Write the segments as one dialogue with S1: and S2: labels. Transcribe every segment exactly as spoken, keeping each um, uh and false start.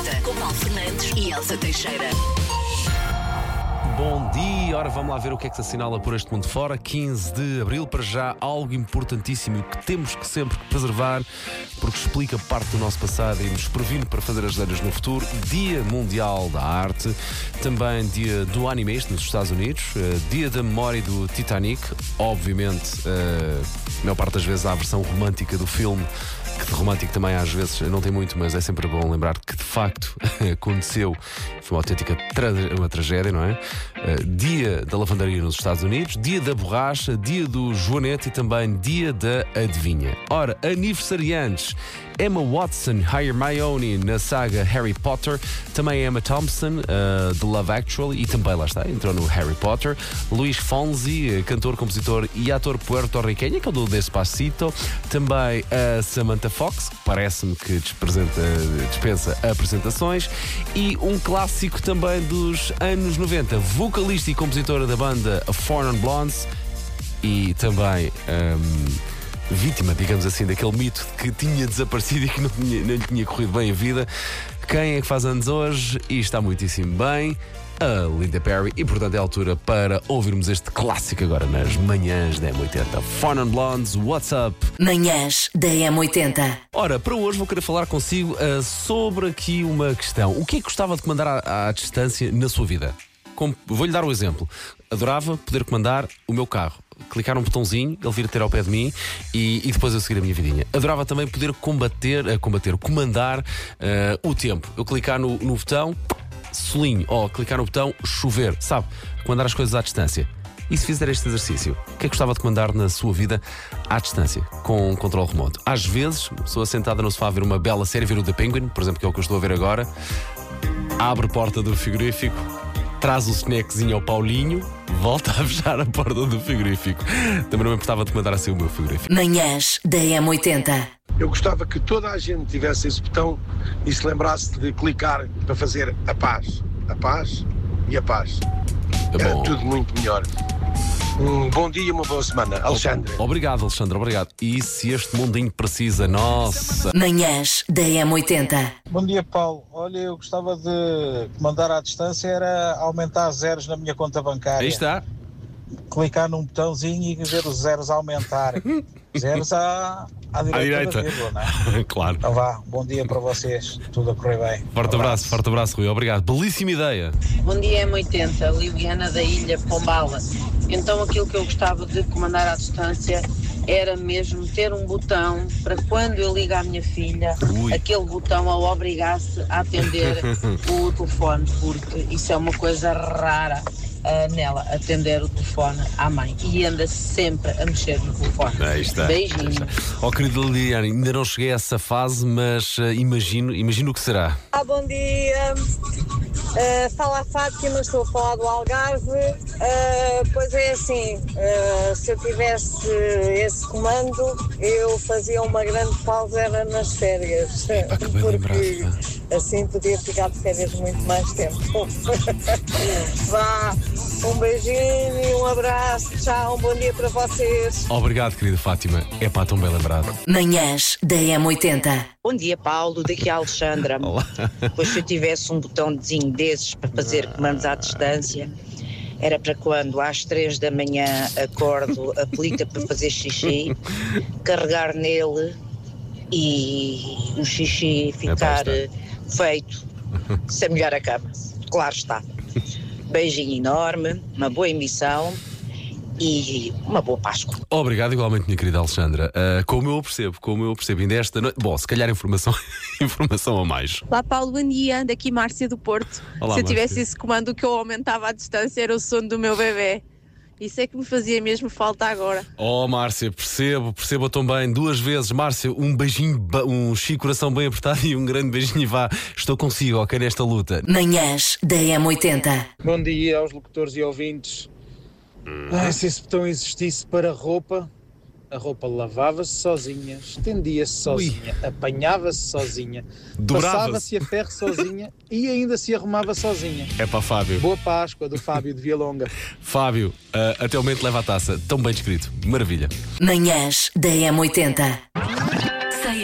S1: oitenta, com Paulo Fernandes e Elsa Teixeira.
S2: Bom dia, ora vamos lá ver o que é que se assinala por este mundo fora. quinze de abril, para já algo importantíssimo que temos que sempre preservar, porque explica parte do nosso passado e nos previne para fazer as neiras no futuro. Dia Mundial da Arte, também dia do anime nos Estados Unidos, uh, dia da memória do Titanic, obviamente, uh, a maior parte das vezes há a versão romântica do filme, que de romântico também às vezes não tem muito, mas é sempre bom lembrar que de facto aconteceu, foi uma autêntica tra- uma tragédia, não é? Uh, dia da lavandaria nos Estados Unidos, dia da borracha, dia do joanete e também dia da adivinha. Ora, aniversariantes: Emma Watson, Hermione na saga Harry Potter, também Emma Thompson, uh, de Love Actually, e também lá está, entrou no Harry Potter. Luís Fonsi, cantor, compositor e ator puerto-riquenho, que é o do Despacito. Também a Samantha Fox, que parece-me que dispensa apresentações. E um clássico também dos anos noventa, vocalista e compositora da banda Four Non Blondes, e também Um, vítima, digamos assim, daquele mito que tinha desaparecido e que não, tinha, não lhe tinha corrido bem a vida. Quem é que faz anos hoje e está muitíssimo bem? A Linda Perry. E portanto é a altura para ouvirmos este clássico agora nas manhãs da M oitenta. Four Non Blondes, What's Up?
S1: Manhãs da M oitenta.
S2: Ora, para hoje vou querer falar consigo uh, sobre aqui uma questão. O que é que gostava de comandar à, à distância na sua vida? Como, vou-lhe dar um exemplo. Adorava poder comandar o meu carro. Clicar um botãozinho, ele vir ter ao pé de mim e, e depois eu seguir a minha vidinha. Adorava também poder combater, uh, combater, comandar uh, o tempo. Eu clicar no, no botão, solinho, ou clicar no botão, chover, sabe? Comandar as coisas à distância. E se fizer este exercício, o que é que gostava de comandar na sua vida à distância, com um controle remoto? Às vezes, uma pessoa sentada no sofá a ver uma bela série, ver o The Penguin, por exemplo, que é o que eu estou a ver agora, abre a porta do frigorífico, traz o snackzinho ao Paulinho, volta a fechar a porta do frigorífico. Também não me importava de mandar assim o meu frigorífico.
S1: Manhãs da M oitenta.
S3: Eu gostava que toda a gente tivesse esse botão e se lembrasse de clicar para fazer a paz. A paz e a paz.
S2: É
S3: Era
S2: bom.
S3: tudo muito melhor. Um bom dia e uma boa semana. Alexandre.
S2: Obrigado, Alexandre, obrigado. E se este mundinho precisa, nossa.
S1: Manhãs da M oitenta.
S4: Bom dia, Paulo. Olha, eu gostava de mandar à distância era aumentar zeros na minha conta bancária.
S2: Aí está.
S4: Clicar num botãozinho e ver os zeros aumentar. Zeros à, à direita,
S2: À direita.
S4: da vírgula, não é?
S2: Claro.
S4: Então vá, bom dia para vocês. Tudo a correr bem.
S2: Forte abraço, forte abraço, Rui. Obrigado. Belíssima ideia.
S5: Bom dia, M oitenta, Liliana da Ilha Pombala. Então aquilo que eu gostava de comandar à distância era mesmo ter um botão para quando eu ligo à minha filha,
S2: Ui.
S5: aquele botão a obrigasse a atender o telefone, porque isso é uma coisa rara uh, nela, atender o telefone à mãe, e anda sempre a mexer no telefone.
S2: Aí está.
S5: Beijinho.
S2: Oh, querida Liliana, ainda não cheguei a essa fase, mas uh, imagino, imagino o que será.
S6: Olá, bom dia. Uh, fala a Fátima, estou a falar do Algarve. Uh, pois é assim, uh, se eu tivesse esse comando, eu fazia uma grande pausa era nas férias.
S2: Epá, que bem lembrado,
S6: Porque assim podia ficar de férias muito mais tempo. Vá, um beijinho e um abraço. Tchau, um bom dia para vocês.
S2: Obrigado, querida Fátima. É pá, tão bem lembrado.
S1: Manhãs da M oitenta.
S7: Bom dia, Paulo, daqui a Alexandra.
S2: Olá.
S7: Pois se eu tivesse um botãozinho desses para fazer comandos à distância, era para quando às três da manhã acordo, aplica para fazer xixi, carregar nele e o xixi ficar
S2: É
S7: feito, sem molhar a cama. Claro está. Beijinho enorme, uma boa emissão e uma boa Páscoa.
S2: Obrigado, igualmente, minha querida Alexandra. Uh, como eu percebo, como eu percebo, ainda esta noite. Bom, se calhar informação, informação a mais.
S8: Olá, Paulo, bom dia. Daqui Márcia do Porto.
S2: Olá,
S8: Se eu tivesse
S2: Márcia.
S8: esse comando, o que eu aumentava à distância era o sono do meu bebê. Isso é que me fazia mesmo falta agora.
S2: Oh, Márcia, percebo, percebo tão bem. Duas vezes, Márcia, um beijinho, ba- um chico coração bem apertado e um grande beijinho e vá. Estou consigo, ok, nesta luta.
S1: Manhãs da M oitenta.
S4: Bom dia aos locutores e ouvintes. Ah, se esse botão existisse para roupa, a roupa lavava-se sozinha, estendia-se sozinha, apanhava-se sozinha,
S2: Dobrava-se.
S4: passava-se a ferro sozinha e ainda se arrumava sozinha.
S2: É para Fábio.
S4: Boa Páscoa, do Fábio de Vialonga.
S2: Fábio, uh, até o momento leva a taça. Tão bem descrito. Maravilha.
S1: Manhãs da M oitenta.
S9: Sei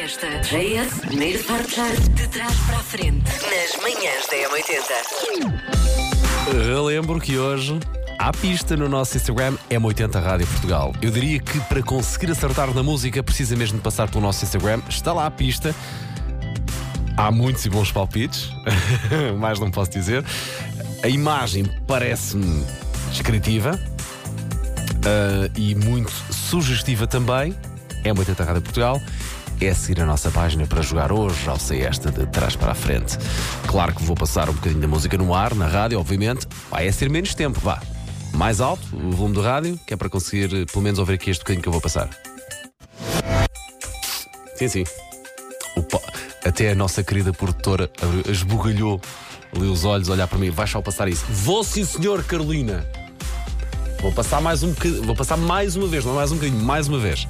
S1: Esta J S, primeiro partilhar de trás para a frente. Nas manhãs da M oitenta.
S2: Relembro que hoje há pista no nosso Instagram M oitenta Rádio Portugal. Eu diria que para conseguir acertar na música precisa mesmo de passar pelo nosso Instagram. Está lá a pista. Há muitos e bons palpites. Mais não posso dizer. A imagem parece-me descritiva uh, e muito sugestiva também. M oitenta Rádio Portugal. É seguir a nossa página para jogar hoje ao Sei Esta de trás para a frente. Claro que vou passar um bocadinho da música no ar, na rádio, obviamente. Vai é ser menos tempo, vá. Mais alto, o volume do rádio, que é para conseguir pelo menos ouvir aqui este bocadinho que eu vou passar. Sim, sim. Opa, até a nossa querida produtora esbugalhou ali os olhos a olhar para mim. Vai só passar isso. Vou sim, senhor Carolina. Vou passar mais um bocadinho. Vou passar mais uma vez, não é mais um bocadinho, mais uma vez.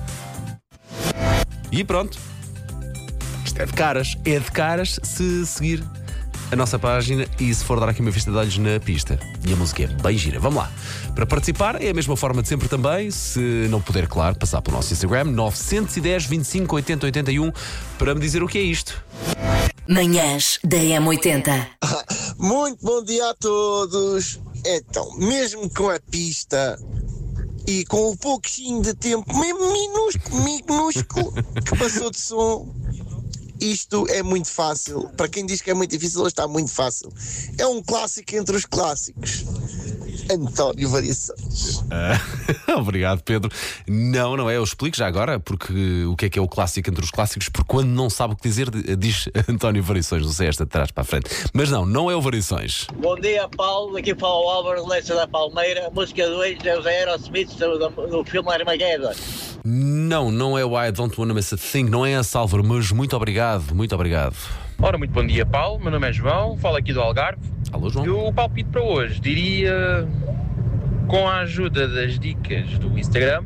S2: E pronto. Isto é de caras. É de caras se seguir a nossa página e se for dar aqui uma vista de olhos na pista. E a música é bem gira. Vamos lá. Para participar é a mesma forma de sempre também. Se não puder, claro, passar pelo nosso Instagram nove um zero, vinte e cinco, oitenta, oitenta e um para me dizer o que é isto.
S1: Manhãs da M oitenta.
S9: Muito bom dia a todos. Então, mesmo com a pista e com o pouquinho de tempo, mesmo minúsculo, minúsculo, que passou de som, isto é muito fácil. Para quem diz que é muito difícil, hoje está muito fácil. É um clássico entre os clássicos. António Variações.
S2: Ah, obrigado, Pedro. Não, não é. Eu explico já agora porque o que é que é o clássico entre os clássicos, porque quando não sabe o que dizer, diz António Variações. Não sei, esta de trás para a frente. Mas não, não é o Variações.
S10: Bom dia, Paulo. Aqui fala o Álvaro Leite da Palmeira. Música dois é os Aerosmith do, do filme Armageddon.
S2: Não, não é o I Don't Wanna Miss a Thing. Não é a Salvador, mas muito obrigado, muito obrigado.
S11: Ora, muito bom dia, Paulo. Meu nome é João, falo aqui do Algarve.
S2: Alô, João.
S11: E o palpite para hoje, diria, com a ajuda das dicas do Instagram,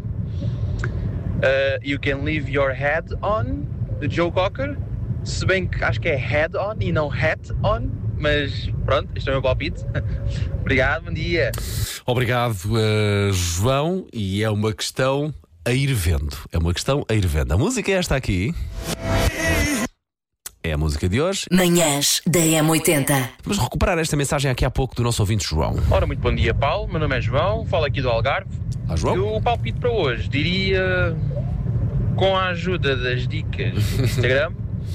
S11: uh, You Can Leave Your Head On, de Joe Cocker. Se bem que acho que é head on e não hat on, mas pronto, este é o meu palpite. Obrigado, bom dia.
S2: Obrigado, uh, João. E é uma questão a ir vendo. É uma questão a ir vendo. A música é esta aqui. É a música de hoje.
S1: Manhãs da M oitenta.
S2: Vamos recuperar esta mensagem aqui há pouco do nosso ouvinte João.
S11: Ora, muito bom dia, Paulo. Meu nome é João, falo aqui do Algarve.
S2: Olá, João.
S11: E o palpite para hoje, diria, com a ajuda das dicas do Instagram,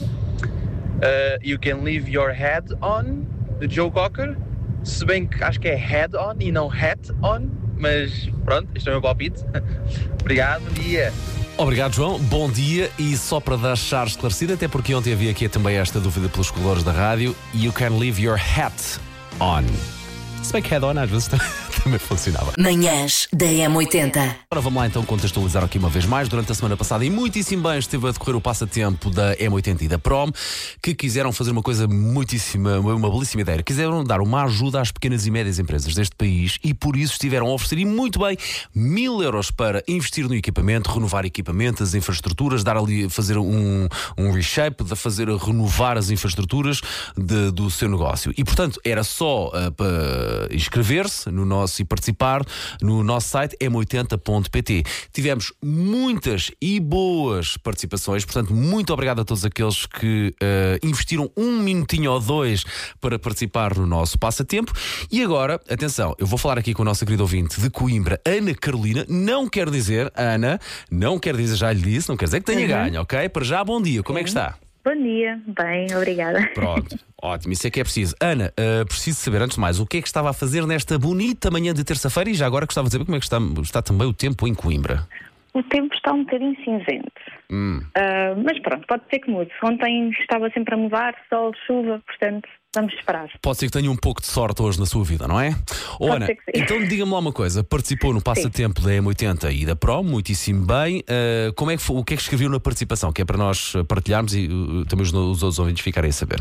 S11: uh, You Can Leave Your Head On, de Joe Cocker. Se bem que acho que é head on e não hat on, mas pronto, este é o meu palpite. Obrigado, bom dia.
S2: Obrigado, João. Bom dia. E só para deixar esclarecido, até porque ontem havia aqui também esta dúvida pelos colores da rádio, You Can Leave Your Hat On. Se bem que head on às vezes também funcionava.
S1: Manhãs da M oitenta.
S2: Agora vamos lá então contextualizar aqui uma vez mais. Durante a semana passada, e muitíssimo bem, esteve a decorrer o passatempo da M oitenta e da Prom, que quiseram fazer uma coisa muitíssima, uma belíssima ideia. Quiseram dar uma ajuda às pequenas e médias empresas deste país e por isso estiveram a oferecer, e muito bem, mil euros para investir no equipamento, renovar equipamento, as infraestruturas, dar ali, fazer um, um reshape, de fazer renovar as infraestruturas de, do seu negócio. E portanto, era só uh, para inscrever-se no nosso e participar no nosso site m oitenta ponto p t. Tivemos muitas e boas participações, portanto, muito obrigado a todos aqueles que uh, investiram um minutinho ou dois para participar no nosso passatempo. E agora, atenção, eu vou falar aqui com a nossa querida ouvinte de Coimbra, Ana Carolina. Não quer dizer, Ana, não quer dizer, já lhe disse, não quer dizer que tenha uhum. ganho, ok? Para já, bom dia, como Sim. é que está?
S12: Bom dia, bem, obrigada.
S2: Pronto, ótimo, isso é que é preciso. Ana, uh, preciso saber, antes de mais, o que é que estava a fazer nesta bonita manhã de terça-feira e já agora gostava de saber como é que está, está também o tempo em Coimbra.
S12: O tempo está um bocadinho cinzento, hum. uh, mas pronto, pode ser que mude. Ontem estava sempre a mudar, sol, chuva, portanto, vamos esperar.
S2: Pode ser que tenha um pouco de sorte hoje na sua vida, não é? Oh, Ana, então diga-me lá uma coisa, participou no passatempo da M oitenta e da Pro, muitíssimo bem. Uh, como é que foi, o que é que escreveu na participação? Que é para nós partilharmos e uh, também os, os outros ouvintes ficarem a saber.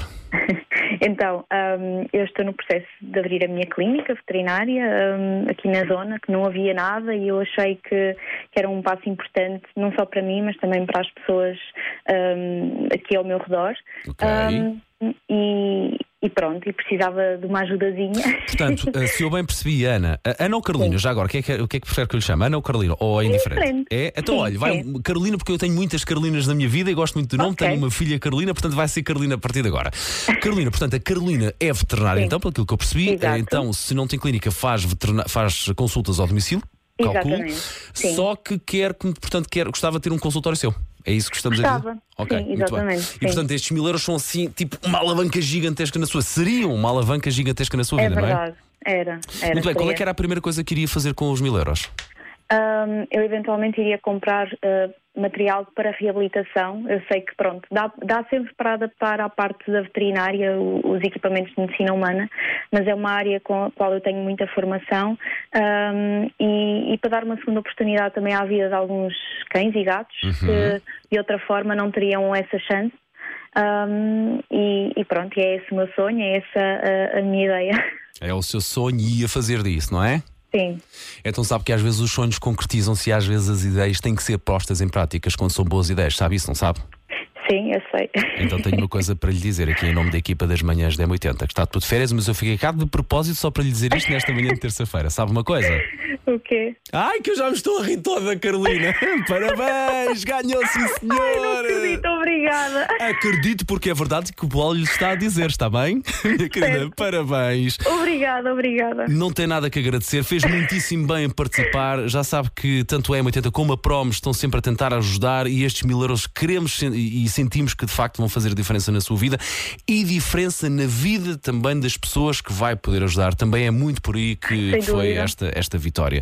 S12: Então, um, eu estou no processo de abrir a minha clínica veterinária um, aqui na zona, que não havia nada e eu achei que, que era um passo importante, não só para mim, mas também para as pessoas um, aqui ao meu redor.
S2: Ok.
S12: Um, e, e pronto, e precisava de uma ajudazinha.
S2: Portanto, se eu bem percebi, Ana, Ana ou Carolina, já agora, o que, é que, o que é que prefere que eu lhe chame? Ana ou Carolina? Ou é indiferente? É? Então,
S12: sim,
S2: olha, vai
S12: sim.
S2: Carolina, porque eu tenho muitas Carolinas na minha vida e gosto muito do nome,
S12: Okay.
S2: tenho uma filha Carolina, portanto vai ser Carolina a partir de agora. Carolina, portanto, a Carolina é veterinária,
S12: Sim.
S2: então, pelo que eu percebi.
S12: Exato.
S2: Então, se não tem clínica, faz, veterina- faz consultas ao domicílio, calculo.
S12: Exatamente. Sim.
S2: Só que quer, portanto, quer, gostava de ter um consultório seu. É isso que estamos a
S12: Gostava.
S2: dizer? Ok,
S12: Sim,
S2: muito bem.
S12: exatamente,
S2: E
S12: sim.
S2: portanto, estes mil euros são assim, tipo, uma alavanca gigantesca na sua. Seriam uma alavanca gigantesca na sua
S12: É
S2: vida, não é?
S12: verdade, era. era
S2: Muito bem, qual é
S12: seria.
S2: que era a primeira coisa que iria fazer com os mil euros?
S12: Ahm, eu eventualmente iria comprar ah, material para reabilitação. Eu sei que, pronto, dá, dá sempre para adaptar à parte da veterinária o- os equipamentos de medicina humana, mas é uma área com a qual eu tenho muita formação, ahm, e, e para dar uma segunda oportunidade também à vida de alguns cães e gatos
S2: Uhum.
S12: que de outra forma não teriam essa chance. Ahm, e, e pronto, e é esse o meu sonho, é essa a, a minha ideia.
S2: É o seu sonho e ia fazer disso, não é?
S12: Sim.
S2: Então sabe que às vezes os sonhos concretizam-se e às vezes as ideias têm que ser postas em práticas quando são boas ideias, sabe isso, não sabe?
S12: Sim, eu sei.
S2: Então tenho uma coisa para lhe dizer aqui em nome da equipa das manhãs da M oitenta, que está tudo de férias, mas eu fiquei cá de propósito só para lhe dizer isto nesta manhã de terça-feira. Sabe uma coisa?
S12: O quê?
S2: Ai, que eu já me estou a rir toda, Carolina. Parabéns, ganhou, sim, senhor.
S12: Ai, não acredito, obrigada.
S2: Acredito porque é verdade que o Paulo lhe está a dizer, está bem? Minha querida,
S12: Certo.
S2: parabéns.
S12: Obrigada, obrigada.
S2: Não tem nada que agradecer, fez muitíssimo bem em participar. Já sabe que tanto a M oitenta como a Promes estão sempre a tentar ajudar e estes mil euros queremos sen- e sentimos que de facto vão fazer a diferença na sua vida e diferença na vida também das pessoas que vai poder ajudar. Também é muito por aí que
S12: Sem
S2: foi
S12: dúvida.
S2: esta, esta vitória.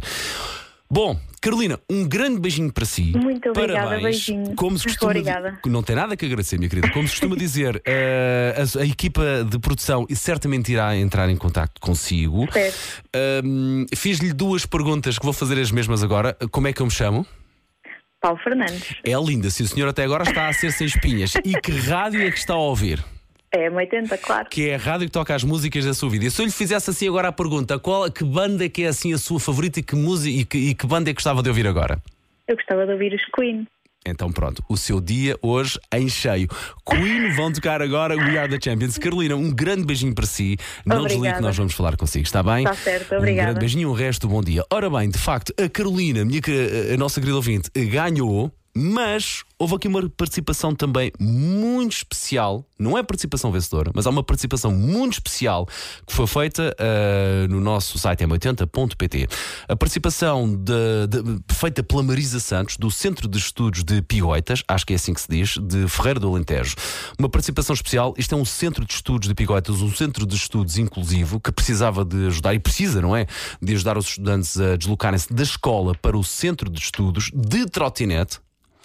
S2: Bom, Carolina, um grande beijinho para si.
S12: Muito obrigada,
S2: Parabéns.
S12: beijinho.
S2: Como se costuma
S12: Obrigada.
S2: Não tem nada que agradecer, minha querida. Como se costuma dizer, eh, a, a equipa de produção certamente irá entrar em contacto consigo.
S12: Certo.
S2: Ahm, Fiz-lhe duas perguntas que vou fazer as mesmas agora. Como é que eu me chamo?
S12: Paulo Fernandes.
S2: É linda, se o senhor até agora está a ser sem espinhas. E que rádio é que está a ouvir?
S12: É M oitenta, claro.
S2: Que é a rádio que toca as músicas da sua vida. E se eu lhe fizesse assim agora a pergunta, qual, que banda é que é assim a sua favorita e que, música, e que, e que banda é que gostava de ouvir agora?
S12: Eu gostava de ouvir os Queen.
S2: Então pronto, o seu dia hoje em cheio. Queen vão tocar agora We Are The Champions. Carolina, um grande beijinho para si. Não
S12: Obrigada.
S2: desligue que nós vamos falar consigo, está bem?
S12: Está certo,
S2: Um
S12: obrigada.
S2: grande beijinho e um resto bom dia. Ora bem, de facto, a Carolina, minha, que- a nossa querida ouvinte, ganhou, mas houve aqui uma participação também muito especial. Não é participação vencedora, mas há uma participação muito especial que foi feita uh, no nosso site m oitenta ponto p t. A participação de, de, feita pela Marisa Santos, do Centro de Estudos de Pigoitas, acho que é assim que se diz, de Ferreira do Alentejo. Uma participação especial. Isto é um centro de estudos de Pigoitas, um centro de estudos inclusivo que precisava de ajudar, e precisa, não é? De ajudar os estudantes a deslocarem-se da escola para o centro de estudos de trotinete.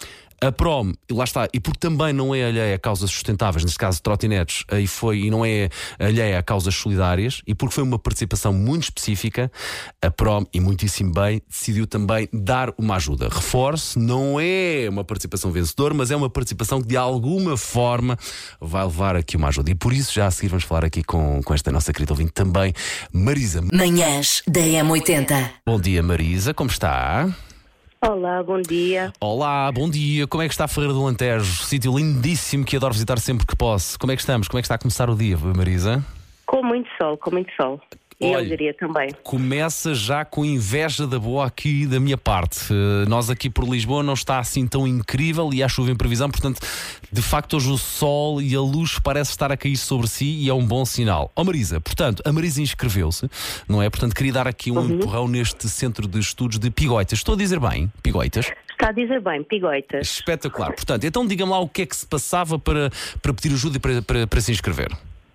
S2: A Prom, e lá está, e porque também não é alheia a causas sustentáveis, neste caso trotinetes, e, foi, e não é alheia a causas solidárias, e porque foi uma participação muito específica, a Prom, e muitíssimo bem, decidiu também dar uma ajuda. Reforço, não é uma participação vencedora, mas é uma participação que de alguma forma vai levar aqui uma ajuda. E por isso já a seguir vamos falar aqui com, com esta nossa querida ouvinte também, Marisa.
S1: Manhãs da M oitenta.
S2: Bom dia, Marisa, como está?
S13: Olá, bom dia.
S2: Olá, bom dia. Como é que está Ferreira do Alentejo? Sítio lindíssimo que adoro visitar sempre que posso. Como é que estamos? Como é que está a começar o dia, Marisa?
S13: Com muito sol, com muito sol. E
S2: Olha,
S13: eu diria também.
S2: Começa já com inveja da boa aqui da minha parte. Uh, nós aqui por Lisboa não está assim tão incrível e há chuva em previsão, portanto, de facto hoje o sol e a luz parece estar a cair sobre si e é um bom sinal. Ó Marisa, portanto, a Marisa inscreveu-se, não é? Portanto, queria dar aqui um
S13: Uhum.
S2: empurrão neste centro de estudos de Pigoitas. Estou a dizer bem, Pigoitas?
S13: Está a dizer bem, Pigoitas.
S2: Espetacular. Portanto, então diga-me lá o que é que se passava para, para pedir ajuda e para, para, para se inscrever.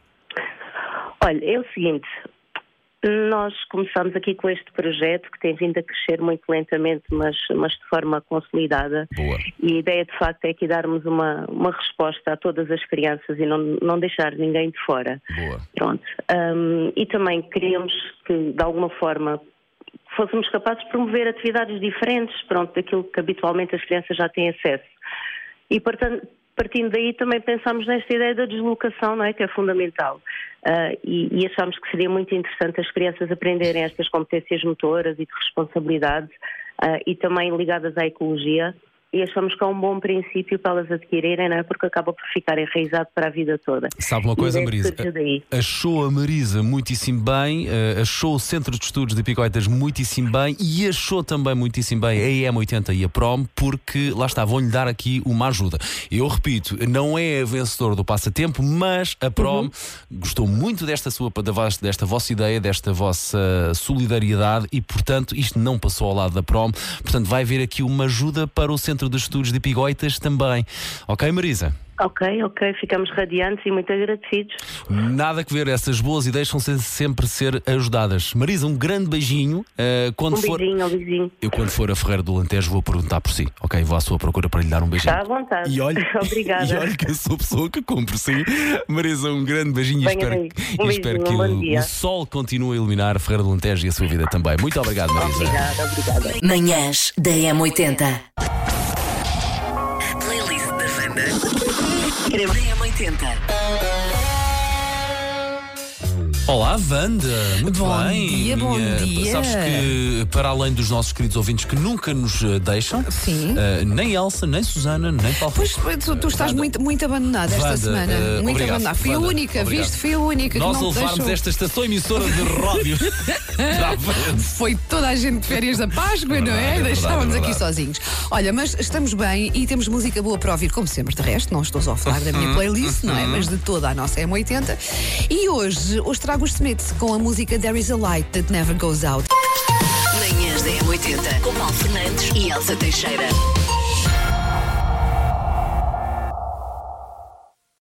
S13: Olha, é o seguinte, nós começamos aqui com este projeto que tem vindo a crescer muito lentamente, mas, mas de forma consolidada.
S2: Boa.
S13: E a ideia de facto é aqui darmos uma, uma resposta a todas as crianças e não, não deixar ninguém de fora.
S2: Boa.
S13: Pronto. Um, e também queríamos que de alguma forma fôssemos capazes de promover atividades diferentes, pronto, daquilo que habitualmente as crianças já têm acesso. E portanto, partindo daí também pensámos nesta ideia da deslocação, não é? Que é fundamental. Uh, e, e achámos que seria muito interessante as crianças aprenderem estas competências motoras e de responsabilidade uh, e também ligadas à ecologia. e achamos que é um bom princípio para elas adquirirem, não é? Porque acaba por ficar enraizado para a vida toda.
S2: Sabe uma coisa, Marisa? Achou a Marisa muitíssimo bem, uh, achou o Centro de Estudos de Picoitas muitíssimo bem e achou também muitíssimo bem a E M oitenta e a Prom, porque lá está, vão-lhe dar aqui uma ajuda. Eu repito, não é a vencedora do passatempo, mas a Prom uhum. gostou muito desta, sua, desta vossa ideia, desta vossa solidariedade e, portanto, isto não passou ao lado da Prom. Portanto, vai haver aqui uma ajuda para o Centro de Estudos de Pigoitas também. Ok, Marisa?
S13: Ok, ok, ficamos radiantes e muito agradecidos.
S2: Nada que ver, essas boas ideias vão ser, sempre ser ajudadas. Marisa, um grande beijinho. Uh, quando
S13: um
S2: for...
S13: beijinho, um beijinho.
S2: Eu, quando for a Ferreira do Alentejo, vou perguntar por si. Ok, vou à sua procura para lhe dar um beijinho.
S13: Está à vontade.
S2: E olha,
S13: obrigada.
S2: E olha que eu sou pessoa que cumpre, sim. Marisa, um grande beijinho e espero,
S13: um
S2: e
S13: beijinho,
S2: espero que
S13: um
S2: o, o sol continue a iluminar a Ferreira do Alentejo e a sua vida também. Muito obrigado, Marisa.
S13: Obrigada, obrigada.
S1: Manhãs da E M oitenta. Da E M oitenta.
S2: Olá, Wanda, muito
S14: bom
S2: bem.
S14: Dia, bom
S2: Minha,
S14: dia.
S2: Sabes que, para além dos nossos queridos ouvintes que nunca nos uh, deixam,
S14: Sim.
S2: Uh, nem Elsa, nem Susana, nem Paulo.
S14: Pois tu, tu estás muito, muito abandonada esta
S2: Wanda,
S14: semana.
S2: uh,
S14: muito
S2: obrigado,
S14: abandonada. Fui
S2: Wanda,
S14: a única,
S2: obrigado.
S14: viste? Fui a única
S2: Nós
S14: que não te
S2: levarmos
S14: deixou...
S2: esta estação emissora de rádio.
S14: Foi toda a gente de férias da Páscoa,
S2: verdade,
S14: não é?
S2: é
S14: Deixávamos
S2: verdade, é
S14: aqui
S2: verdade.
S14: sozinhos. Olha, mas estamos bem e temos música boa para ouvir, como sempre. De resto, não estou só a falar da minha playlist, não é? Mas de toda a nossa E M oitenta. E hoje, hoje trago os Smiths com a música There Is a Light That Never Goes Out.
S1: Manhãs da E M oitenta com Paulo Fernandes e Elsa Teixeira.